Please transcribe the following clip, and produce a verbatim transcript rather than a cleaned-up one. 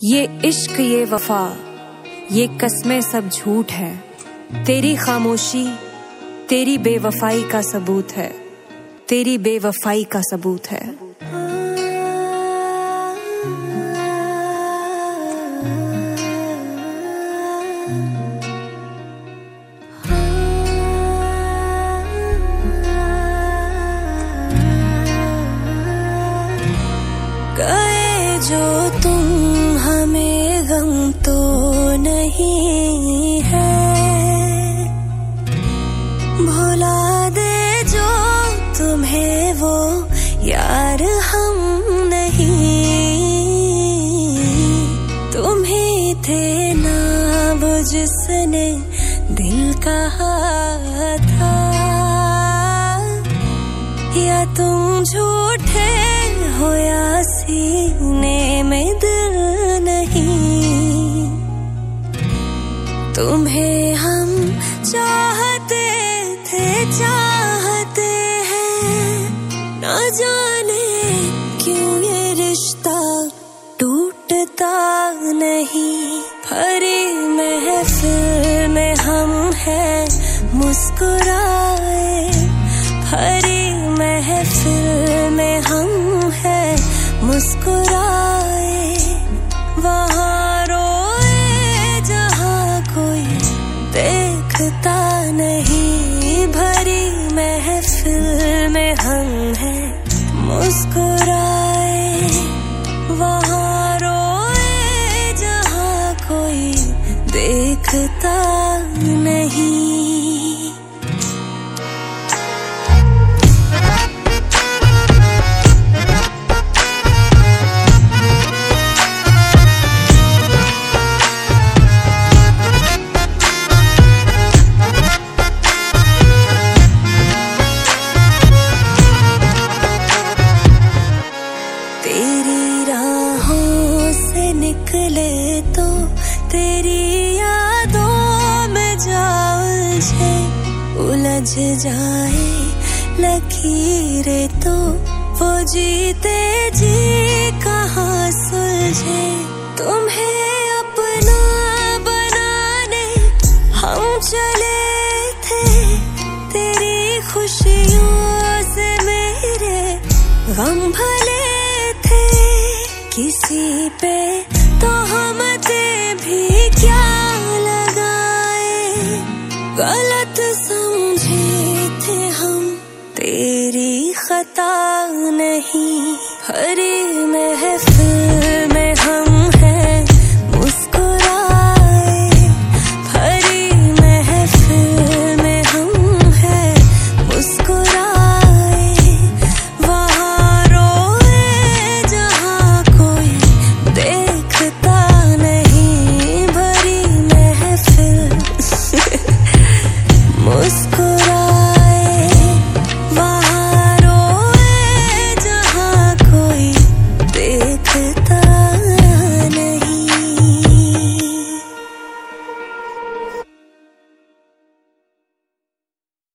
ये इश्क ये वफा ये कस्में सब झूठ है। तेरी खामोशी तेरी बेवफाई का सबूत है। तेरी बेवफाई का सबूत है। गए जो तुम हमें गम तो नहीं है। भुला दे जो तुम्हें वो यार हम नहीं। तुम ही थे ना वो जिसने दिल कहा था। या तुम झूठे हो या सीने में दिल नहीं। तुम्हें हम चाहते थे चाहते हैं। न जाने क्यों ये रिश्ता टूटता नहीं। भरी महफिल में हम हैं मुस्कुराए। भरी महफिल में हम हैं मुस्कुराए। वहाँ रोए जहाँ कोई देखता नहीं। भरी महफिल में हम हैं मुस्कुराए। वहाँ रोए जहाँ कोई देखता नहीं। तेरी राहों से निकले तो तेरी यादों में जा उलझे। उलझ जाए लकीरें तो वो जीते जी कहाँ सुलझे। तुम्हें अपना बनाने हम चले थे। तेरी खुशियों से मेरे गम भले। किसी पे तो हम भी क्या लगाए। गलत समझे थे हम तेरी खता नहीं। हरी महफिल